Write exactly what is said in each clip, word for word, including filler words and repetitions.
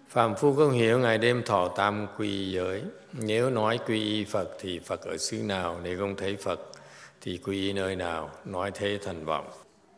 Phàm phu không hiểu ngày đêm thọ tam quy giới. Nếu nói quy y Phật thì Phật ở xứ nào? Nếu không thấy Phật thì quy y nơi nào? Nói thế thành vọng.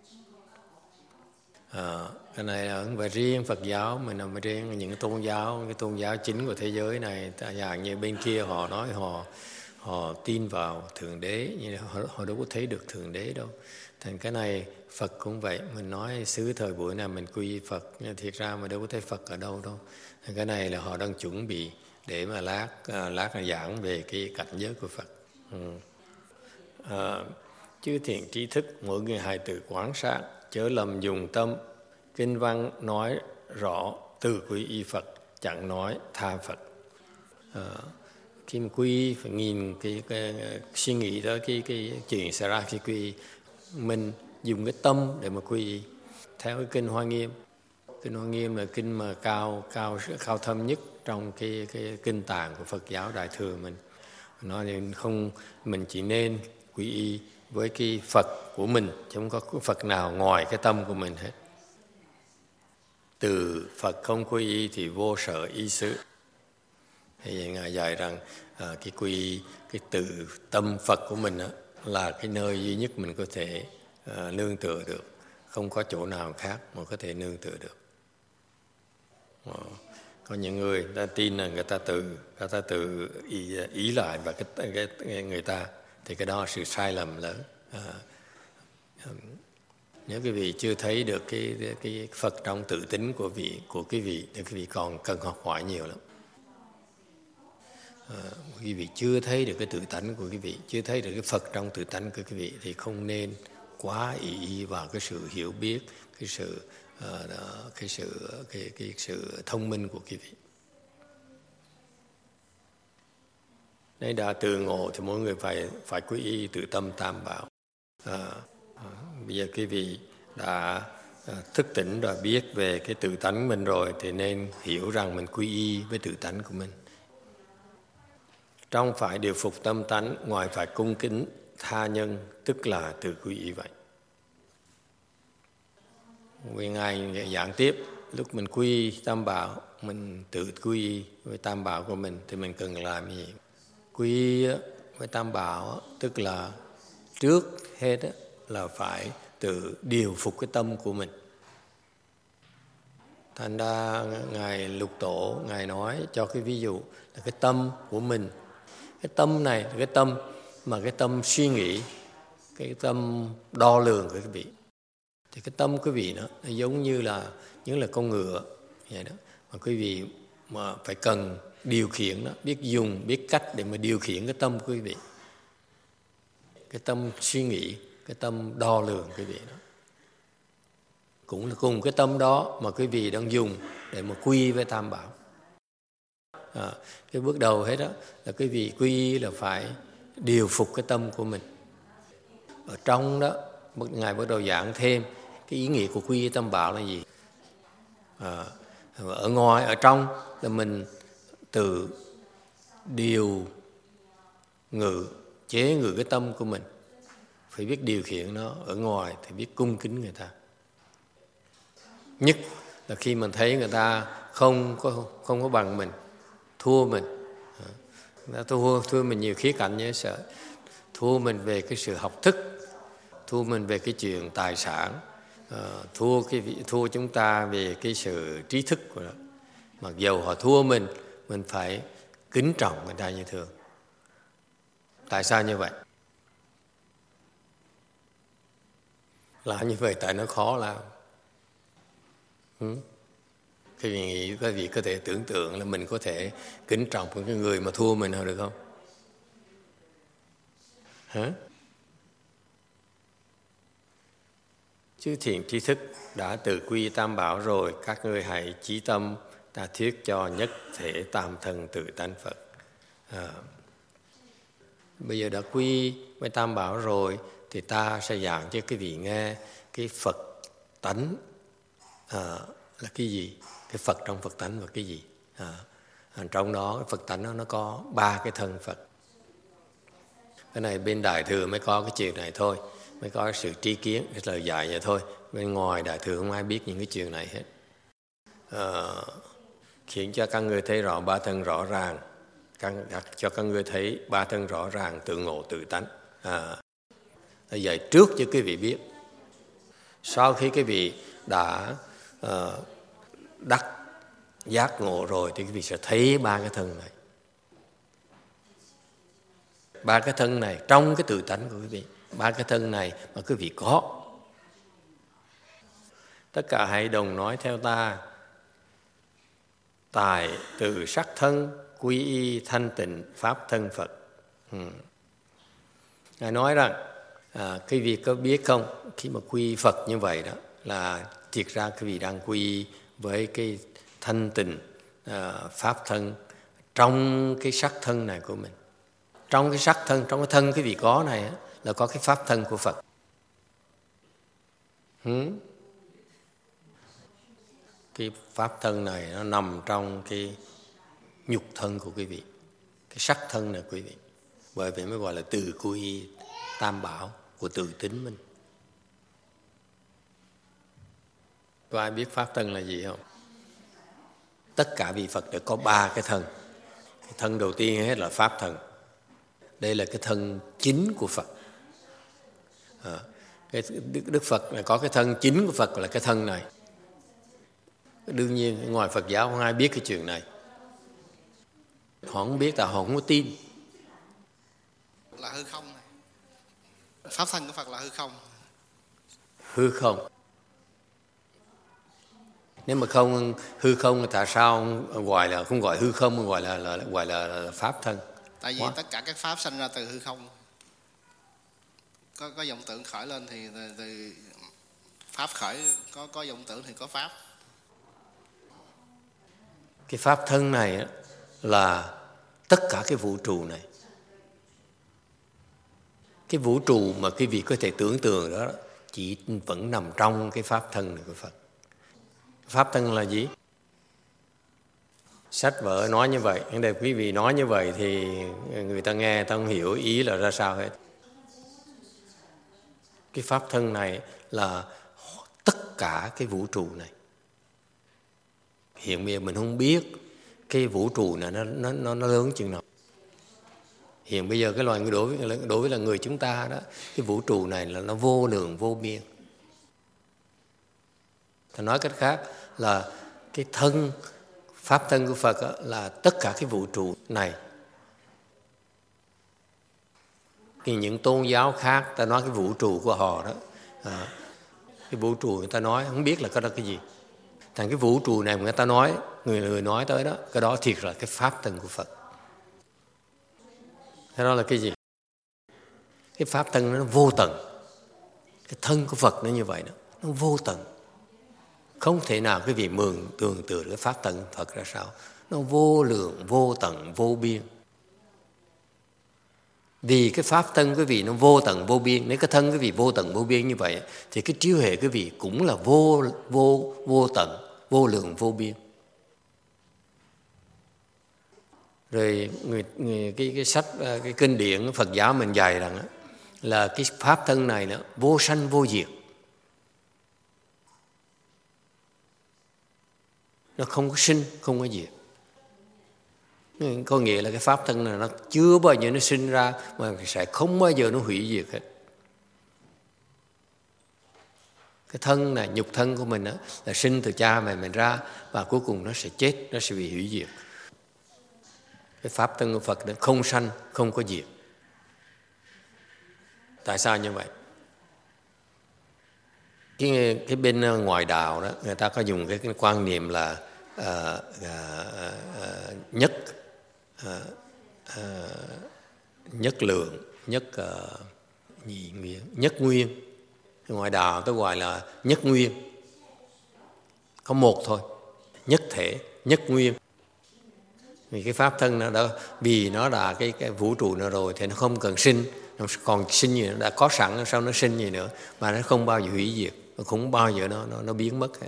À, cái này là không phải riêng Phật giáo, mình là riêng những tôn giáo, cái tôn giáo chính của thế giới này. Dạng như bên kia họ nói họ họ tin vào Thượng Đế, nhưng họ, họ đâu có thấy được Thượng Đế đâu. Thành cái này Phật cũng vậy, mình nói xứ thời buổi này mình quy y Phật, nhưng thiệt ra mà đâu có thấy Phật ở đâu đâu. Thành cái này là họ đang chuẩn bị để mà lát lát là giảng về cái cảnh giới của Phật. Ừ. À, chư thiện trí thức, mỗi người hãy tự quán sát, chớ lầm dùng tâm. Kinh văn nói rõ từ quy y Phật, chẳng nói tha Phật. À, khi mà quy y phải nhìn cái, cái, cái suy nghĩ đó, cái, cái chuyện xảy ra khi quy y. Mình dùng cái tâm để mà quy y. Theo cái kinh Hoa Nghiêm, kinh Hoa Nghiêm là kinh mà cao cao cao thâm nhất trong cái cái kinh tạng của Phật giáo Đại thừa mình. Nó nên không, mình chỉ nên quy y với cái Phật của mình, chứ không có Phật nào ngoài cái tâm của mình hết. Từ Phật không quy y thì vô sở y xứ. Thì Ngài dạy rằng à, cái quy y, cái từ tâm Phật của mình á, là cái nơi duy nhất mình có thể à, nương tựa được. Không có chỗ nào khác mà có thể nương tựa được. À, có những người ta tin là người ta tự người ta tự ý, ý lại và cái, cái, cái người ta, thì cái đó là sự sai lầm lớn. À, nếu quý vị chưa thấy được cái cái Phật trong tự tính của vị của quý vị thì quý vị còn cần học hỏi nhiều lắm. À, quý vị chưa thấy được cái tự tánh của quý vị, chưa thấy được cái Phật trong tự tánh của quý vị thì không nên quá ý ý vào cái sự hiểu biết, cái sự uh, cái sự cái cái sự thông minh của quý vị. Nếu đã từ ngộ thì mỗi người phải phải quy y tự tâm tam bảo. À, à, bây giờ quý vị đã à, thức tỉnh rồi, biết về cái tự tánh mình rồi thì nên hiểu rằng mình quy y với tự tánh của mình. Trong phải điều phục tâm tánh, ngoài phải cung kính tha nhân, tức là tự quy y vậy. Vì Ngài giảng tiếp, lúc mình quy y tam bảo, mình tự quy y với tam bảo của mình thì mình cần làm gì? Quy y với tam bảo tức là trước hết là phải tự điều phục cái tâm của mình. Thành ra Ngài Lục Tổ, Ngài nói cho cái ví dụ là cái tâm của mình. Cái tâm này là cái tâm mà cái tâm suy nghĩ, cái tâm đo lường của quý vị. Thì cái tâm quý vị nó, nó giống như là những là con ngựa vậy đó. Mà quý vị mà phải cần điều khiển nó, biết dùng, biết cách để mà điều khiển cái tâm của quý vị. Cái tâm suy nghĩ, cái tâm đo lường quý vị đó. Cũng là cùng cái tâm đó mà quý vị đang dùng để mà quy với tam bảo. À, cái bước đầu hết đó là quý vị quy là phải điều phục cái tâm của mình. Ở trong đó, Ngài bắt đầu giảng thêm cái ý nghĩa của quy tam bảo là gì. À, ở ngoài, ở trong là mình tự điều ngự, chế ngự cái tâm của mình. Phải biết điều khiển nó. Ở ngoài thì biết cung kính người ta. Nhất là khi mình thấy người ta không có, không có bằng mình, thua mình. Người ta thua, thua mình nhiều khía cạnh như sợ. Thua mình về cái sự học thức, thua mình về cái chuyện tài sản, thua, cái, thua chúng ta về cái sự trí thức của nó. Mặc dù họ thua mình, mình phải kính trọng người ta như thường. Tại sao như vậy? Làm như vậy tại nó khó làm. Ừ? Cái vị nghĩ các vị có thể tưởng tượng là mình có thể kính trọng với cái người mà thua mình được không? Hả? Chư thiện tri thức đã tự quy tam bảo rồi, các ngươi hãy chí tâm ta thuyết cho nhất thể tam thân tự tánh Phật. À, bây giờ đã quy với tam bảo rồi thì ta sẽ giảng cho quý vị nghe cái Phật tánh à, là cái gì, cái Phật trong Phật tánh là cái gì. À, trong đó cái Phật tánh đó, nó có ba cái thân Phật. Cái này bên Đại Thừa mới có cái chuyện này thôi, mới có sự tri kiến, cái lời dạy vậy thôi. Bên ngoài Đại Thừa không ai biết những cái chuyện này hết. À, khiến cho các người thấy rõ ba thân rõ ràng, các, cho các người thấy ba thân rõ ràng, tự ngộ tự tánh. À, vậy trước cho quý vị biết, sau khi quý vị đã uh, đắc giác ngộ rồi thì quý vị sẽ thấy ba cái thân này. Ba cái thân này trong cái tự tánh của quý vị, ba cái thân này mà quý vị có. Tất cả hãy đồng nói theo ta: tài từ sắc thân quy y thanh tịnh pháp thân Phật. Ừ. Ngài nói rằng à, quý vị có biết không, khi mà quy Phật như vậy đó là thiệt ra quý vị đang quy với cái thanh tịnh à, pháp thân trong cái sắc thân này của mình. Trong cái sắc thân, trong cái thân quý vị có này á, là có cái pháp thân của Phật. Ừ. Cái pháp thân này nó nằm trong cái nhục thân của quý vị, cái sắc thân này quý vị. Bởi vậy mới gọi là từ quy tam bảo của tự tính mình. Có ai biết pháp thân là gì không? Tất cả vị Phật đều có ba cái thân. Cái thân đầu tiên hết là pháp thân. Đây là cái thân chính của Phật. À, cái Đức Phật là có cái thân chính của Phật là cái thân này. Đương nhiên ngoài Phật giáo không ai biết cái chuyện này. Họ không biết là họ không có tin. Là hư không này. Pháp thân của Phật là hư không. Hư không. Nếu mà không hư không, tại sao gọi là không gọi hư không, gọi là, là gọi là, là pháp thân? Tại vì What? tất cả các pháp sinh ra từ hư không. Có có vọng tưởng khởi lên thì từ, từ pháp khởi, có có vọng tưởng thì có pháp. Cái pháp thân này là tất cả cái vũ trụ này. Cái vũ trụ mà quý vị có thể tưởng tượng đó chỉ vẫn nằm trong cái pháp thân này của Phật. Pháp thân là gì? Sách vở nói như vậy, nhưng để quý vị nói như vậy thì người ta nghe, ta không hiểu ý là ra sao hết. Cái pháp thân này là tất cả cái vũ trụ này. Hiện bây giờ mình không biết cái vũ trụ này nó, nó, nó, nó lớn chừng nào. Hiện bây giờ cái loài người đối với, đối với là người chúng ta đó, cái vũ trụ này là nó vô lượng vô biên. Ta nói cách khác là cái thân, pháp thân của Phật là tất cả cái vũ trụ này. Thì những tôn giáo khác ta nói cái vũ trụ của họ đó, à, cái vũ trụ người ta nói không biết là cái đó cái gì. Thành cái vũ trụ này mà người ta nói, người người nói tới đó, cái đó thiệt là cái pháp thân của Phật. Cái đó là cái gì? Cái pháp thân nó vô tận. Cái thân của Phật nó như vậy đó, nó vô tận. Không thể nào quý vị mường tưởng tượng cái pháp thân Phật ra sao. Nó vô lượng, vô tận, vô biên. Vì cái pháp thân quý vị nó vô tận, vô biên. Nếu cái thân quý vị vô tận, vô biên như vậy thì cái trí huệ quý vị cũng là vô, vô, vô tận, vô lượng, vô biên. Rồi người, người, cái, cái sách, cái kinh điển Phật giáo mình dạy rằng là cái pháp thân này nó vô sanh vô diệt. Nó không có sinh, không có diệt. Có nghĩa là cái pháp thân này nó chưa bao giờ nó sinh ra mà sẽ không bao giờ nó hủy diệt hết. Cái thân này, nhục thân của mình đó, là sinh từ cha mẹ mình ra và cuối cùng nó sẽ chết, nó sẽ bị hủy diệt. Cái pháp thân của Phật nó không sanh, không có diệt. Tại sao như vậy? Cái, cái bên ngoài đạo đó, người ta có dùng cái, cái quan niệm là uh, uh, uh, nhất uh, uh, nhất lượng, nhất uh, nhị nguyên, nhất nguyên. Ngoài đạo tôi gọi là nhất nguyên. Có một thôi, nhất thể, nhất nguyên. Vì cái pháp thân nó đó, vì nó là cái, cái vũ trụ nào rồi thì nó không cần sinh, nó còn sinh gì, nó đã có sẵn, sao nó sinh gì nữa, mà nó không bao giờ hủy diệt, nó không bao giờ nó, nó, nó biến mất hết.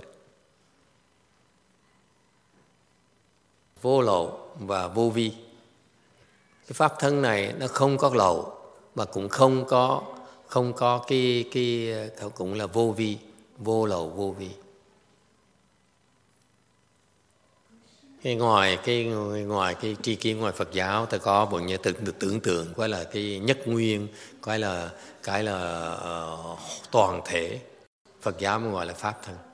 Vô lậu và vô vi. Cái pháp thân này nó không có lậu mà cũng không có không có cái cái cũng là vô vi, vô lậu vô vi. cái ngoài cái ngoài cái tri kiến ngoài Phật giáo, ta có một như tưởng tưởng tượng gọi là cái nhất nguyên, gọi là cái là uh, toàn thể. Phật giáo mới gọi là pháp thân.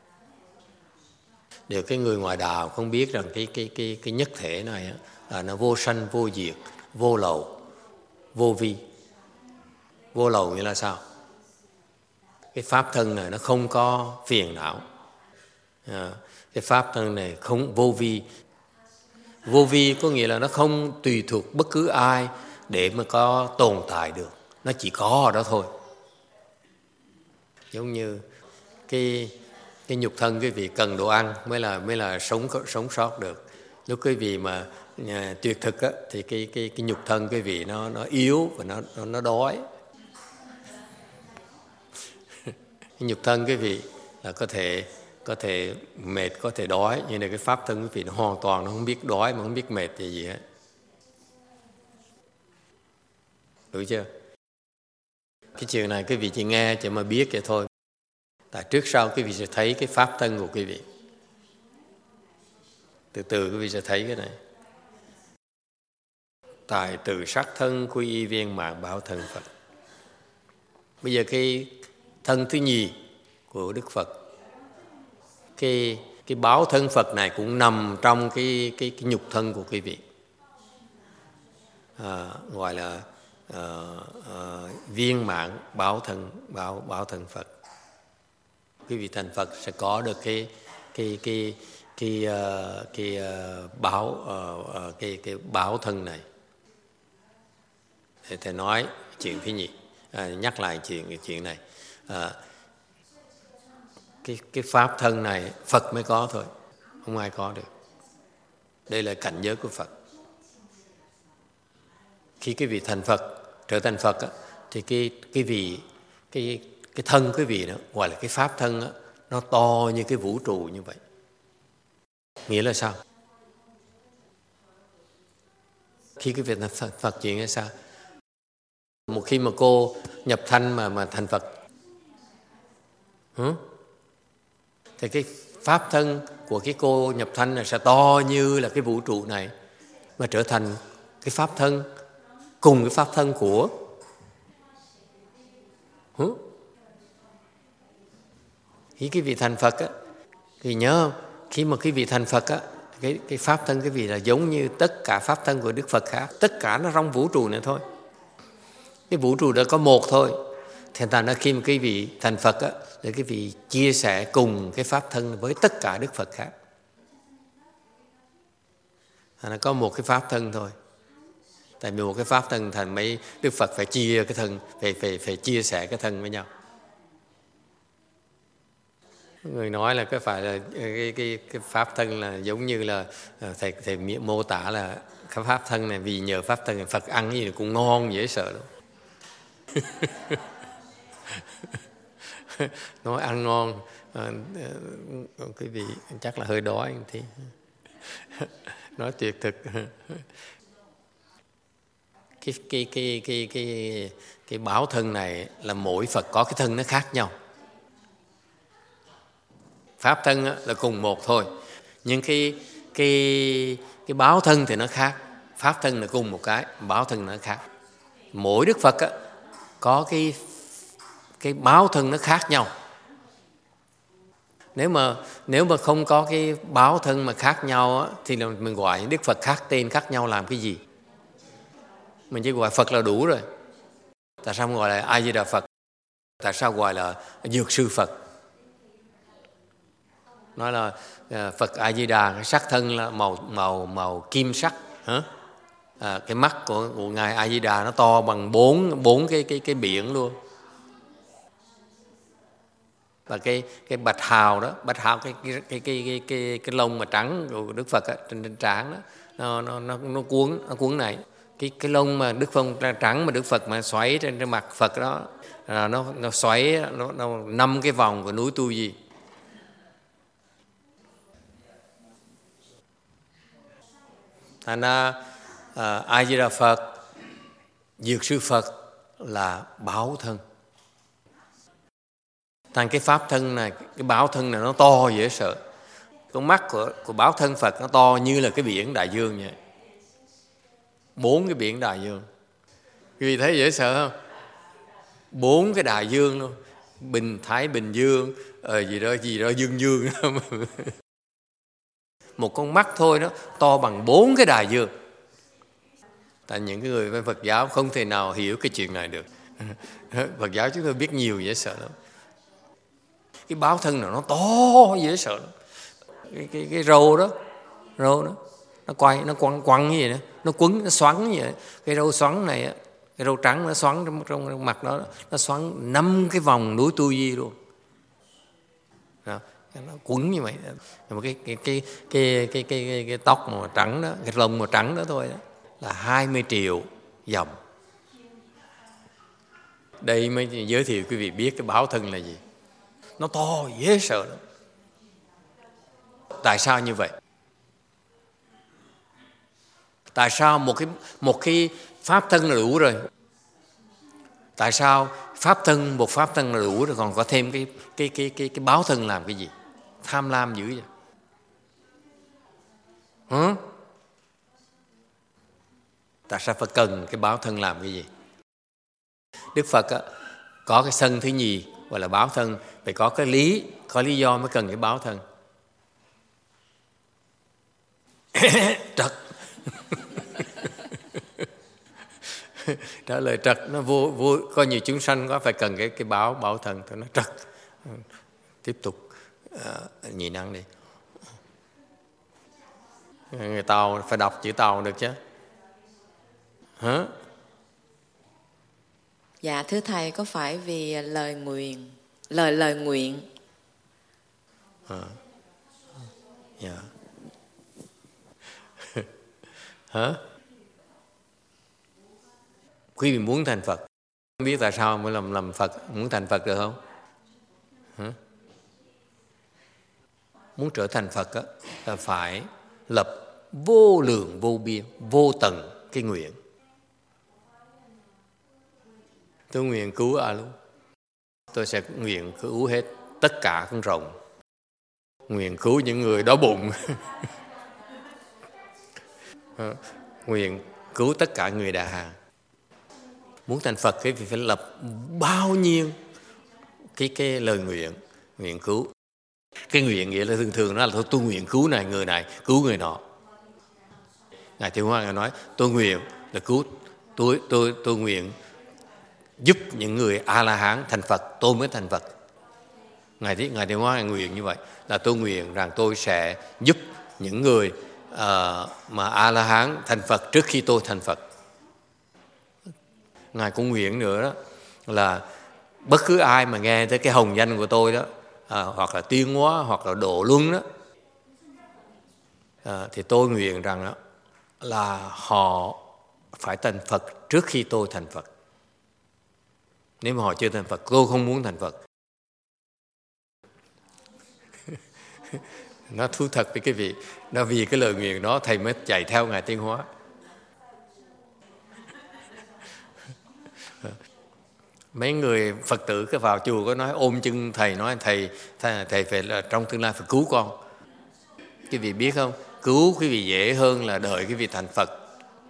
Điều cái người ngoài đạo không biết rằng cái cái cái cái nhất thể này á, là nó vô sanh vô diệt, vô lậu, vô vi. Vô lậu nghĩa là sao? Cái pháp thân này nó không có phiền não. À, cái pháp thân này không vô vi. Vô vi có nghĩa là nó không tùy thuộc bất cứ ai để mà có tồn tại được. Nó chỉ có ở đó thôi. Giống như cái cái nhục thân quý vị cần đồ ăn mới là mới là sống sống sót được. Lúc quý vị mà à, tuyệt thực á, thì cái cái cái nhục thân quý vị nó nó yếu và nó nó, nó đói. Cái nhục thân quý vị là có thể có thể mệt, có thể đói, nhưng mà cái pháp thân quý vị nó hoàn toàn nó không biết đói mà không biết mệt gì gì hết. Đúng chưa? Cái chuyện này quý vị chỉ nghe chỉ mà biết vậy thôi. Tại trước sau quý vị sẽ thấy cái pháp thân của quý vị. Từ từ quý vị sẽ thấy cái này. Tại từ sắc thân quy y viên mạng bảo thân Phật. Bây giờ cái thân thứ nhì của Đức Phật, cái cái báo thân Phật này cũng nằm trong cái cái, cái nhục thân của quý vị, à, gọi là à, à, viên mãn báo thân báo báo thân Phật. Quý vị thành Phật sẽ có được cái cái cái cái cái, cái, cái báo uh, cái cái báo thân này. Thì thầy nói chuyện thứ nhì, à, nhắc lại chuyện cái chuyện này. À, cái cái pháp thân này Phật mới có thôi, không ai có được. Đây là cảnh giới của Phật. Khi cái vị thành Phật, trở thành Phật á, thì cái cái vị cái cái thân cái vị đó gọi là cái pháp thân á, nó to như cái vũ trụ như vậy. Nghĩa là sao? Khi cái vị thành Phật, Phật chuyện là sao? Một khi mà cô nhập thanh mà mà thành Phật, hử? Thì cái pháp thân của cái cô nhập thanh này sẽ to như là cái vũ trụ này, mà trở thành cái pháp thân cùng cái pháp thân của hử? Khi cái vị thành Phật á, thì nhớ không? Khi mà cái vị thành Phật á, cái cái pháp thân cái vị là giống như tất cả pháp thân của Đức Phật khác, tất cả nó trong vũ trụ này thôi. Cái vũ trụ đó có một thôi. Thành ra nó khi mà cái vị thành Phật á, thì cái vị chia sẻ cùng cái pháp thân với tất cả Đức Phật khác. Nó có một cái pháp thân thôi. Tại vì một cái pháp thân thành mấy Đức Phật phải chia cái thân, phải phải phải chia sẻ cái thân với nhau. Người nói là cái phải là cái cái cái pháp thân là giống như là thầy thầy mô tả là cái pháp thân này, vì nhờ pháp thân này Phật ăn cái gì cũng ngon dễ sợ lắm. Nói ăn ngon, à, cái vị chắc là hơi đói thì nói tuyệt thực. Cái cái cái cái cái cái báo thân này là mỗi Phật có cái thân nó khác nhau. Pháp thân là cùng một thôi, nhưng cái cái cái báo thân thì nó khác. Pháp thân là cùng một cái, báo thân nó khác. Mỗi Đức Phật á, có cái cái báo thân nó khác nhau. Nếu mà nếu mà không có cái báo thân mà khác nhau á, thì mình gọi những Đức Phật khác tên khác nhau làm cái gì? Mình chỉ gọi Phật là đủ rồi. Tại sao gọi là A Di Đà Phật? Tại sao gọi là Dược Sư Phật? Nói là Phật A Di Đà, cái sắc thân là màu màu màu kim sắc, hả? À, cái mắt của, của ngài A Di Đà nó to bằng bốn bốn cái cái cái biển luôn. Và cái cái bạch hào đó, bạch hào cái cái cái cái cái cái, cái lông mà trắng của Đức Phật á, trên trên trán đó, nó nó nó nó cuốn nó cuốn này. Cái cái lông mà Đức Phật trắng mà Đức Phật mà xoáy trên trên mặt Phật đó, à, nó nó xoáy nó nó năm cái vòng của núi Tu Di. Thành ra à, A Di Đà Phật, Dược Sư Phật là báo thân. Thành cái pháp thân này, cái báo thân này nó to dễ sợ. Con mắt của, của báo thân Phật nó to như là cái biển đại dương vậy. Bốn cái biển đại dương. Quý vị thấy dễ sợ không? Bốn cái đại dương luôn. Bình Thái Bình Dương, ờ, gì đó gì đó dương dương. Một con mắt thôi đó to bằng bốn cái đại dương. Tại những cái người bên Phật giáo không thể nào hiểu cái chuyện này được. Phật giáo chúng tôi biết nhiều dễ sợ lắm. Cái báo thân nào nó to dễ sợ lắm. Cái, cái, cái râu đó, râu đó, nó quay, nó quăng quăng như vậy đó, nó quấn, nó xoắn như vậy. Cái râu xoắn này, cái râu trắng nó xoắn trong, trong mặt đó, nó xoắn năm cái vòng núi Tu Di luôn. Đó, nó quấn như vậy. Mà cái cái cái cái cái cái, cái, cái tóc màu trắng đó, cái lông màu trắng đó thôi đó, là hai mươi triệu dòng. Đây mới giới thiệu quý vị biết cái báo thân là gì. Nó to dễ sợ lắm. Tại sao như vậy? Tại sao một cái một cái pháp thân là đủ rồi? Tại sao pháp thân một pháp thân là đủ rồi, còn có thêm cái cái cái cái cái báo thân làm cái gì? Tham lam dữ vậy. Hả? Tại sao phải cần cái báo thân làm cái gì? Đức Phật á, có cái sân thứ nhì gọi là báo thân, phải có cái lý, có lý do mới cần cái báo thân. Trật. Trả lời trật nó vô vô có nhiều chúng sanh có phải cần cái cái báo báo thân, tôi nói trật. Tiếp tục uh, nhị năng đi. Người Tàu phải đọc chữ Tàu được chứ. Hả? Dạ thưa thầy, có phải vì lời nguyện, lời lời nguyện? À. Dạ. Hả? Quý vị muốn thành Phật, không biết tại sao mới làm làm Phật, muốn thành Phật được không? Hả? Muốn trở thành Phật á, là phải lập vô lượng vô biên, vô tận cái nguyện. Tôi nguyện cứu ai luôn? Tôi sẽ nguyện cứu hết tất cả con rồng. Nguyện cứu những người đói bụng. Nguyện cứu tất cả người đà hàng. Muốn thành Phật thì phải lập bao nhiêu cái, cái lời nguyện, nguyện cứu. Cái nguyện nghĩa là thường thường nó là tôi, tôi nguyện cứu này người này, cứu người nọ. Ngài Thiệu Hoa Ngài nói tôi nguyện là cứu, tôi, tôi, tôi nguyện giúp những người A-la-hán thành Phật, tôi mới thành Phật. Ngài, Ngài Thiệu Hoa Ngài nguyện như vậy là tôi nguyện rằng tôi sẽ giúp những người uh, mà A-la-hán thành Phật trước khi tôi thành Phật. Ngài cũng nguyện nữa đó là bất cứ ai mà nghe tới cái hồng danh của tôi đó, à, hoặc là tiên hóa hoặc là độ luân đó, à, thì tôi nguyện rằng đó là họ phải thành Phật trước khi tôi thành Phật. Nếu mà họ chưa thành Phật, tôi không muốn thành Phật. Nó thú thật với cái vị, nó vì cái lời nguyện đó thầy mới chạy theo Ngài Tiên Hóa. Mấy người Phật tử cứ vào chùa có nói ôm chân thầy, nói thầy thầy, thầy phải là trong tương lai phải cứu con. Quý vị biết không, cứu quý vị dễ hơn là đợi quý vị thành Phật.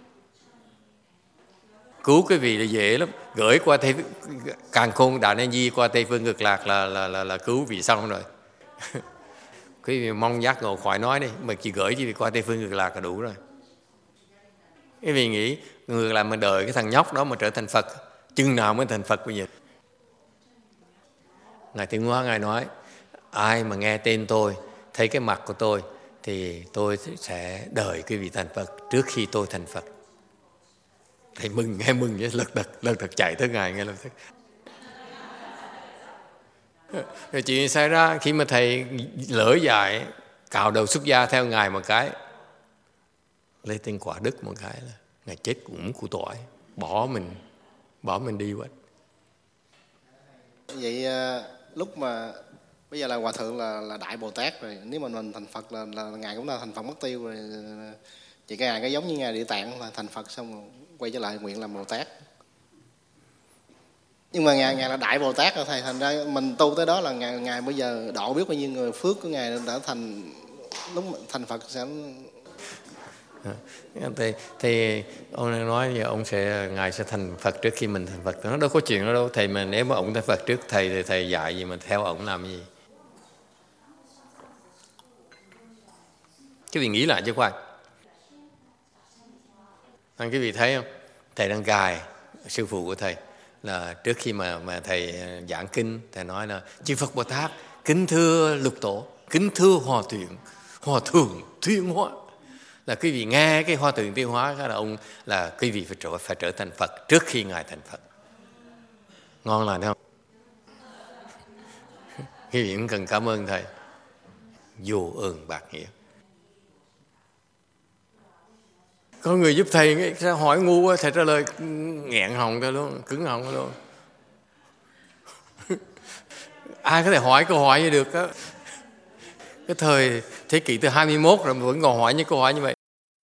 Cứu quý vị là dễ lắm, gửi qua Tây Càn Khôn Đại Ni Di qua Tây Phương Cực Lạc là là là, là cứu vị xong rồi. Quý vị mong giác ngộ khỏi nói đi, mà chỉ gửi quý vị qua Tây Phương Cực Lạc là đủ rồi. Quý vị nghĩ người làm mà đợi cái thằng nhóc đó mà trở thành Phật, chừng nào mới thành Phật bây giờ? Ngài Thiệu Hoa Ngài nói ai mà nghe tên tôi, thấy cái mặt của tôi thì tôi sẽ đợi quý vị thành Phật trước khi tôi thành Phật. Thầy mừng, nghe mừng với lật đật, lật đật chạy tới Ngài nghe lập tức. Rồi chuyện xảy ra khi mà thầy lỡ dại cạo đầu xuất gia theo Ngài một cái, lấy tên Quả Đức một cái là Ngài chết cũng của tội, bỏ mình bỏ mình đi quên. Vậy lúc mà bây giờ là Hòa Thượng là, là Đại Bồ Tát rồi, nếu mà mình thành Phật là, là Ngài cũng là thành Phật mất tiêu rồi. Vậy cái Ngài cái giống như Ngài Địa Tạng là thành Phật xong rồi quay trở lại nguyện làm Bồ Tát. Nhưng mà Ngài, Ngài là Đại Bồ Tát rồi thầy, thành ra mình tu tới đó là Ngài, Ngài bây giờ độ biết bao nhiêu người, phước của Ngài đã thành lúc thành Phật sẽ thì, thì ông đang nói là ông sẽ ngài sẽ thành Phật trước khi mình thành Phật. Nó đâu có chuyện đó đâu thầy, mà nếu mà ông thành Phật trước thầy thì thầy dạy gì mà theo ông làm gì? Cái vị nghĩ lại chứ khoan. Anh cái vị thấy không? Thầy đang gài sư phụ của thầy là trước khi mà mà thầy giảng kinh, thầy nói là chư Phật Bồ Tát kính thưa Lục Tổ, kính thưa Hòa Thượng, Hòa Thượng Thiên Hóa. Là quý vị nghe cái Hòa Thượng Thiên Hóa là ông là quý vị phải trở phải trở thành Phật trước khi ngài thành Phật. Ngon lành không? Quý vị cũng cần cảm ơn thầy. Vô ơn bạc nghĩa. Có người giúp thầy sao hỏi ngu quá, thầy trả lời nghẹn họng ra luôn, cứng họng luôn. Ai có thể hỏi câu hỏi như được đó. Cái thời thế kỷ thứ hai mươi mốt rồi mà vẫn còn hỏi những câu hỏi như vậy.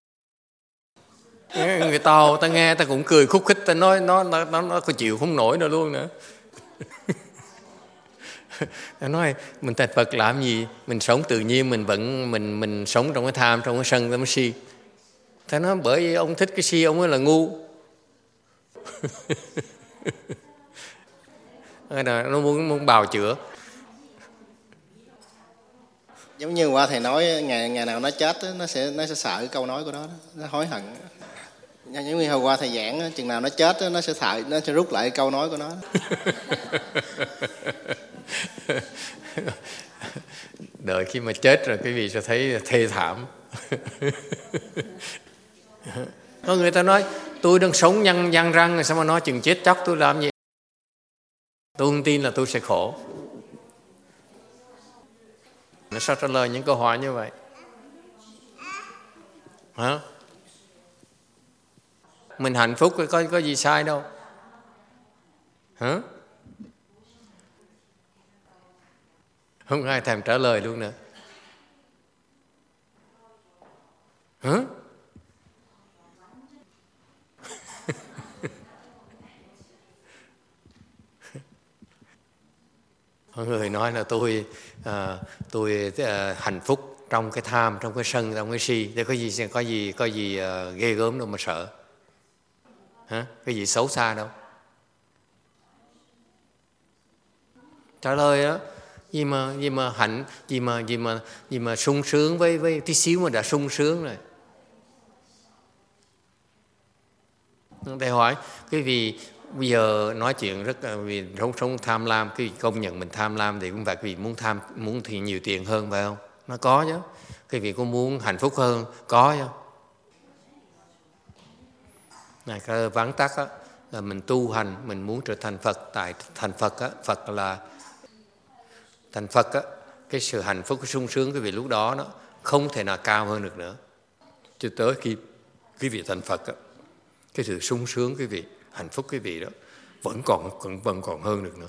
Người ta ta nghe ta cũng cười khúc khích, ta nói nó nó nó, nó có chịu không nổi nữa luôn nữa. Ta nói mình thành Phật làm gì? Mình sống tự nhiên, mình vẫn mình mình sống trong cái tham, trong cái sân, trong cái si. Ta nói bởi vì ông thích cái si, ông ấy là ngu. Nó muốn muốn bào chữa. giống như qua thầy nói ngày ngày nào nó chết nó sẽ nó sẽ sợ cái câu nói của nó, nó hối hận. Giống như hôm qua thầy giảng chừng nào nó chết nó sẽ sợ, nó sẽ rút lại câu nói của nó. Đợi khi mà chết rồi quý vị sẽ thấy thê thảm. Có người ta nói tôi đang sống nhăn nhăn răng rồi sao mà nói chừng chết chóc tôi làm gì? Tôi không tin là tôi sẽ khổ. Nó sao trả lời những câu hỏi như vậy? Hả? Mình hạnh phúc có có gì sai đâu. Hả? Không ai thèm trả lời luôn nữa. Hả? Mọi người nói là tôi à, tôi à, hạnh phúc trong cái tham, trong cái sân, trong cái si. Để có gì có gì có gì à, ghê gớm đâu mà sợ. Hả? Cái gì xấu xa đâu. Trả lời đó, gì mà gì mà hạnh, gì mà gì mà gì mà sung sướng với với tí xíu mà đã sung sướng rồi. Thầy hỏi cái vì bây giờ nói chuyện rất là vì sống sống tham lam, cái công nhận mình tham lam thì cũng phải vì muốn tham muốn thì nhiều tiền hơn phải không? Nó có chứ. Cái vì có muốn hạnh phúc hơn có chứ. Này cái vắn tắt á, là mình tu hành, mình muốn trở thành Phật. Tại thành Phật á, Phật là thành Phật á, cái sự hạnh phúc, cái sung sướng cái vị lúc đó nó không thể nào cao hơn được nữa. Cho tới khi cái vị thành Phật á, cái sự sung sướng cái vị, hạnh phúc cái vị đó vẫn còn vẫn, vẫn còn hơn được nữa.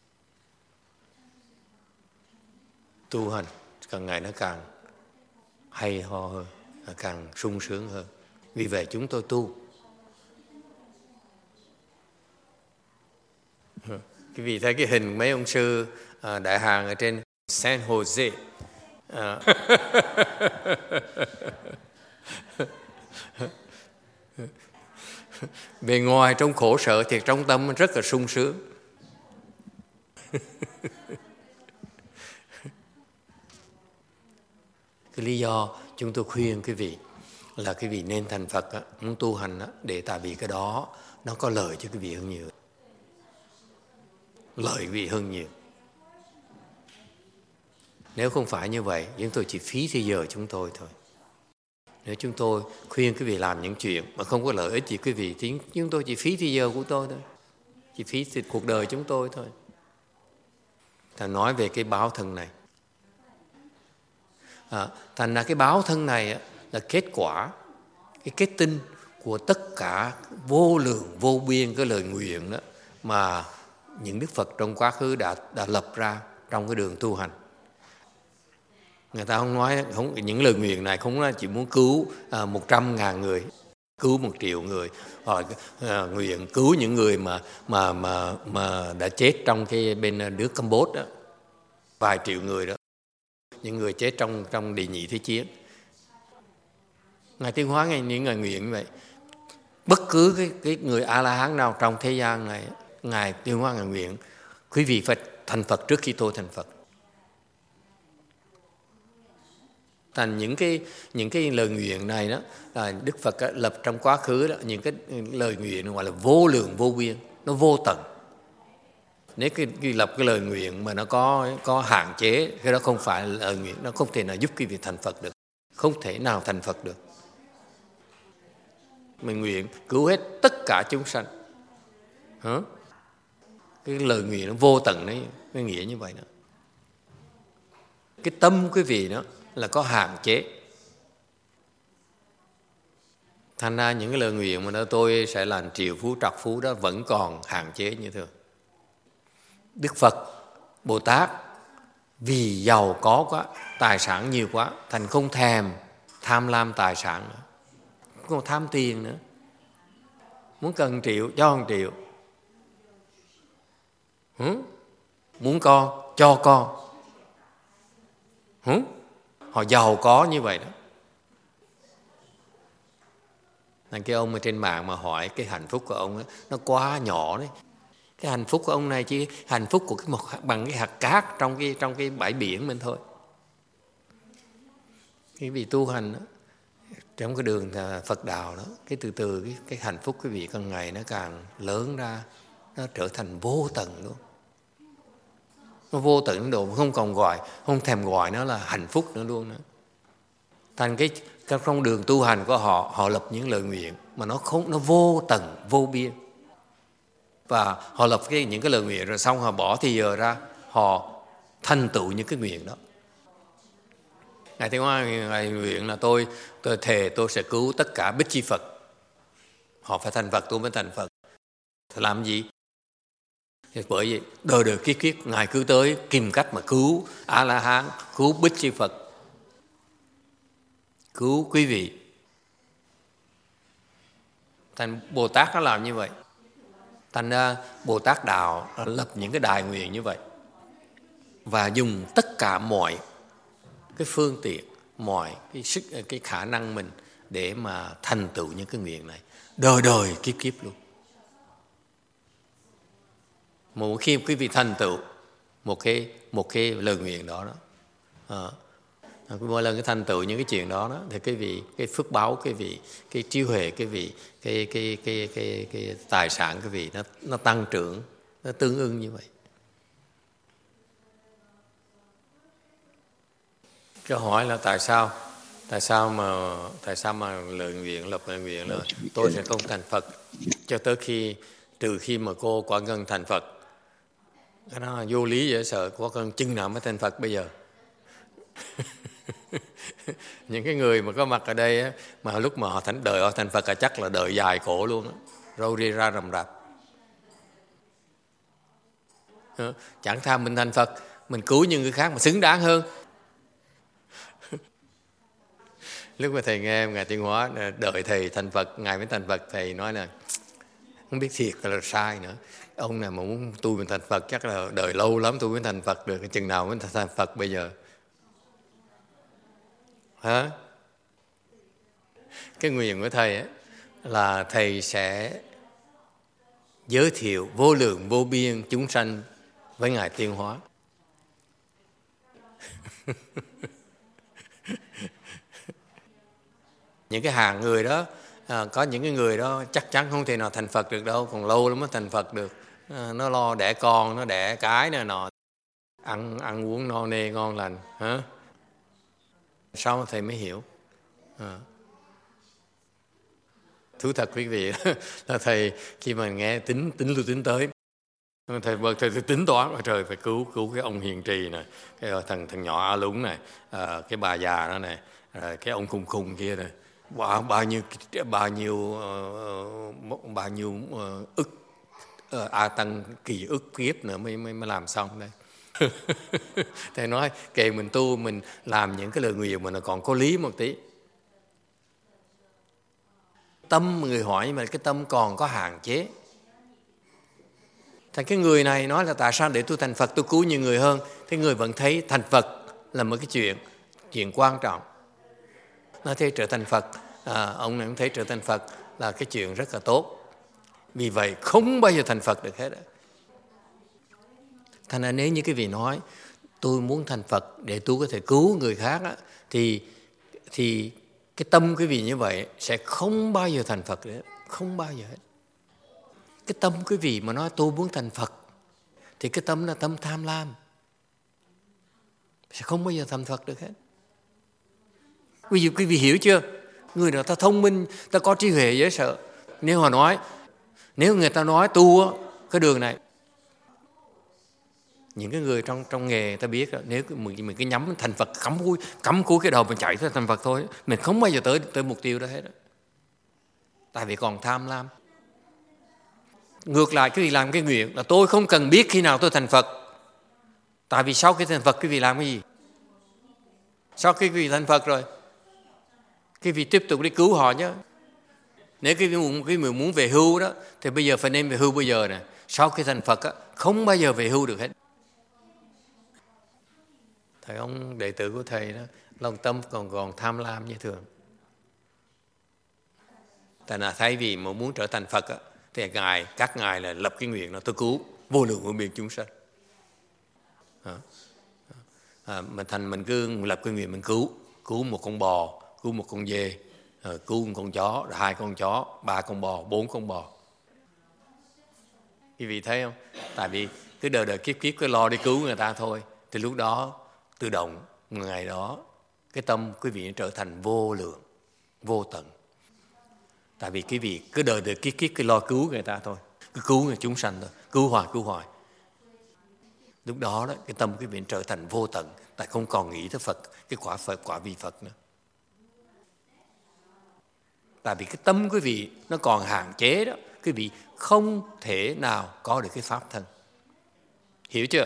Tu hành càng ngày nó càng hay ho hơn, càng sung sướng hơn. Vì vậy chúng tôi tu. Quý vị thấy cái hình mấy ông sư à, đại hàng ở trên San Jose à. Bề ngoài trong khổ sở thì trong tâm rất là sung sướng. Cái lý do chúng tôi khuyên quý vị là quý vị nên thành Phật á, muốn tu hành á, để tại vì cái đó nó có lợi cho quý vị hơn nhiều. Lợi quý vị hơn nhiều. Nếu không phải như vậy, chúng tôi chỉ phí thời giờ chúng tôi thôi. Nếu chúng tôi khuyên quý vị làm những chuyện mà không có lợi ích gì quý vị thì chúng tôi chỉ phí thời giờ của tôi thôi. Chỉ phí cuộc đời chúng tôi thôi. Ta nói về cái báo thân này. À, thành ra cái báo thân này là kết quả, cái kết tinh của tất cả vô lượng vô biên cái lời nguyện đó mà những Đức Phật trong quá khứ đã, đã lập ra trong cái đường tu hành. Người ta không nói không, những lời nguyện này không là chỉ muốn cứu à, một trăm ngàn người, cứu một triệu người, hoặc à, nguyện cứu những người mà mà mà mà đã chết trong cái bên nước Campuchia đó, vài triệu người đó. những người chết trong trong Đệ Nhị Thế Chiến. Ngài Tiến Hóa ngay những người nguyện như vậy. Bất cứ cái, cái người A-la-hán nào trong thế gian này, Ngài Tiến Hóa Ngài nguyện quý vị phải thành Phật trước khi tôi thành Phật. Thành những cái những cái lời nguyện này đó là Đức Phật lập trong quá khứ đó, những cái lời nguyện gọi là vô lượng vô biên, nó vô tận. Nếu cái, cái lập cái lời nguyện mà nó có có hạn chế, cái đó không phải là lời nguyện, nó không thể nào giúp quý vị thành Phật được, không thể nào thành Phật được. Mình nguyện cứu hết tất cả chúng sanh. Hả? Cái lời nguyện nó vô tận đấy, cái nghĩa như vậy đó. Cái tâm quý vị đó là có hạn chế. Thành ra những cái lời nguyện mà đó tôi sẽ làm triệu phú trọc phú đó vẫn còn hạn chế như thường. Đức Phật, Bồ Tát vì giàu có quá, tài sản nhiều quá, thành không thèm tham lam tài sản nữa, không còn tham tiền nữa. Muốn cần triệu cho một triệu, Hử? Muốn con cho con. Hử? Họ giàu có như vậy đó. Nên cái ông ở trên mạng mà hỏi cái hạnh phúc của ông ấy, nó quá nhỏ đấy. Cái hạnh phúc của ông này chỉ hạnh phúc của cái một bằng cái hạt cát trong cái trong cái bãi biển mình thôi. Cái vị tu hành đó, trong cái đường Phật đạo đó, cái từ từ cái, cái hạnh phúc quý vị càng ngày nó càng lớn ra, nó trở thành vô tận luôn. Nó vô tận độ không còn gọi, không thèm gọi nó là hạnh phúc nữa luôn nữa. Thành cái trong đường tu hành của họ, họ lập những lời nguyện mà nó không, nó vô tận, vô biên. Và họ lập cái, những cái lời nguyện rồi xong họ bỏ thì giờ ra, họ thành tựu những cái nguyện đó. Ngài Tiến Hóa Ngài nguyện là tôi, tôi thề tôi sẽ cứu tất cả Bích Chi Phật. Họ phải thành Phật, tôi mới thành Phật. Thì làm gì? Thì bởi vì đời đời kiếp kiếp Ngài cứ tới tìm cách mà cứu A-la-hán, cứu Bích Chi Phật, cứu quý vị. Thành Bồ Tát nó làm như vậy. Thành ra Bồ Tát Đạo lập những cái đại nguyện như vậy và dùng tất cả mọi cái phương tiện, mọi cái sức, cái khả năng mình để mà thành tựu những cái nguyện này đời đời kiếp kiếp luôn. Một khi quý vị thành tựu một cái một cái lời nguyện đó đó, à, mỗi lần cái thành tựu những cái chuyện đó đó thì cái vị cái phước báo, cái vị cái trí huệ, cái vị cái cái cái cái cái, cái tài sản cái vị nó nó tăng trưởng, nó tương ưng như vậy. Câu hỏi là tại sao tại sao mà tại sao mà lời nguyện lập lời nguyện là tôi sẽ không thành Phật cho tới khi trừ khi mà cô quả gần thành Phật. Cái đó là vô lý dễ sợ, quả gần chừng nào mới thành Phật bây giờ. Những cái người mà có mặt ở đây á, mà lúc mà họ thành đời họ thành Phật là chắc là đời dài khổ luôn á, râu ria ra rầm rạp. Chẳng thà mình thành Phật, mình cứu những người khác mà xứng đáng hơn. Lúc mà thầy nghe Ngài Tiến Hóa đợi thầy thành Phật, Ngài mới thành Phật, thầy nói là không biết thiệt là sai nữa. Ông nào mà muốn tôi mình thành Phật chắc là đời lâu lắm tôi mới thành Phật được, chừng nào mới thành Phật bây giờ. Hả? Cái nguyện của thầy ấy, là thầy sẽ giới thiệu vô lượng vô biên chúng sanh với Ngài Tiến Hóa. Những cái hàng người đó, à, có những cái người đó chắc chắn không thể nào thành Phật được đâu, còn lâu lắm mới thành Phật được. À, nó lo đẻ con, nó đẻ cái này nọ, ăn ăn uống no nê ngon lành, hả? Sau thầy mới hiểu. À. Thú thật quý vị là thầy khi mà nghe tính tính lui tính tới, thầy thầy, thầy, thầy tính toán rồi trời phải cứu cứu cái ông hiền trì này, cái thằng thằng nhỏ A Lúng này, à, cái bà già đó này, à, cái ông khùng khùng kia này, bao bao nhiêu bao nhiêu uh, bao nhiêu uh, ức uh, a tăng kỳ ức kiếp nữa mới mới mới làm xong đây. Thầy nói kệ mình tu, mình làm những cái lời nguyện mà nó còn có lý một tí. Tâm người hỏi mà cái tâm còn có hạn chế. Thành cái người này nói là tại sao để tôi thành Phật, tôi cứu nhiều người hơn. Thế người vẫn thấy thành Phật là một cái chuyện chuyện quan trọng. Nói thế trở thành Phật, à, ông này cũng thấy trở thành Phật là cái chuyện rất là tốt. Vì vậy không bao giờ thành Phật được hết. Thành ra nếu như cái vị nói tôi muốn thành Phật để tôi có thể cứu người khác á, thì thì cái tâm quý vị như vậy sẽ không bao giờ thành Phật nữa, không bao giờ hết. Cái tâm quý vị mà nói tôi muốn thành Phật thì cái tâm là tâm tham lam, sẽ không bao giờ thành Phật được hết. Ví dụ quý vị hiểu chưa? Người nào ta thông minh, ta có trí huệ dễ sợ. Nếu họ nói, nếu người ta nói tu cái đường này, những cái người trong trong nghề ta biết nếu mình mình cái nhắm thành Phật cắm cúi cắm cúi cái đầu mình chạy tới thành Phật thôi, mình không bao giờ tới tới mục tiêu đó hết. Tại vì còn tham lam. Ngược lại quý vị làm cái nguyện là tôi không cần biết khi nào tôi thành Phật. Tại vì sau khi thành Phật quý vị làm cái gì? Sau khi quý vị thành Phật rồi, quý vị tiếp tục đi cứu họ nhé. Nếu quý vị muốn, quý vị muốn về hưu đó thì bây giờ phải nên về hưu bây giờ nè. Sau khi thành Phật á, không bao giờ về hưu được hết. Thầy ông đệ tử của thầy đó, lòng tâm còn còn tham lam như thường. Tại là thay vì mà muốn trở thành Phật á, thì ngài các ngài là lập cái nguyện là tôi cứu vô lượng vô biên chúng sanh. À, à, mình thành mình cứ lập cái nguyện mình cứu cứu một con bò, cứu một con dê, à, cứu một con chó, hai con chó, ba con bò, bốn con bò. Quý vị thấy không? Tại vì cứ đời đời kiếp kiếp cứ lo đi cứu người ta thôi, thì lúc đó tự động ngày đó cái tâm quý vị trở thành vô lượng, vô tận. Tại vì quý vị cứ đời đời kiếp kiếp cứ lo cứu người ta thôi, cứ cứu người chúng sanh thôi, cứu hoài cứu hoài. Lúc đó đó cái tâm quý vị trở thành vô tận, tại không còn nghĩ tới Phật, cái quả Phật, quả vị Phật nữa. Tại vì cái tâm quý vị nó còn hạn chế đó, quý vị không thể nào có được cái pháp thân. Hiểu chưa?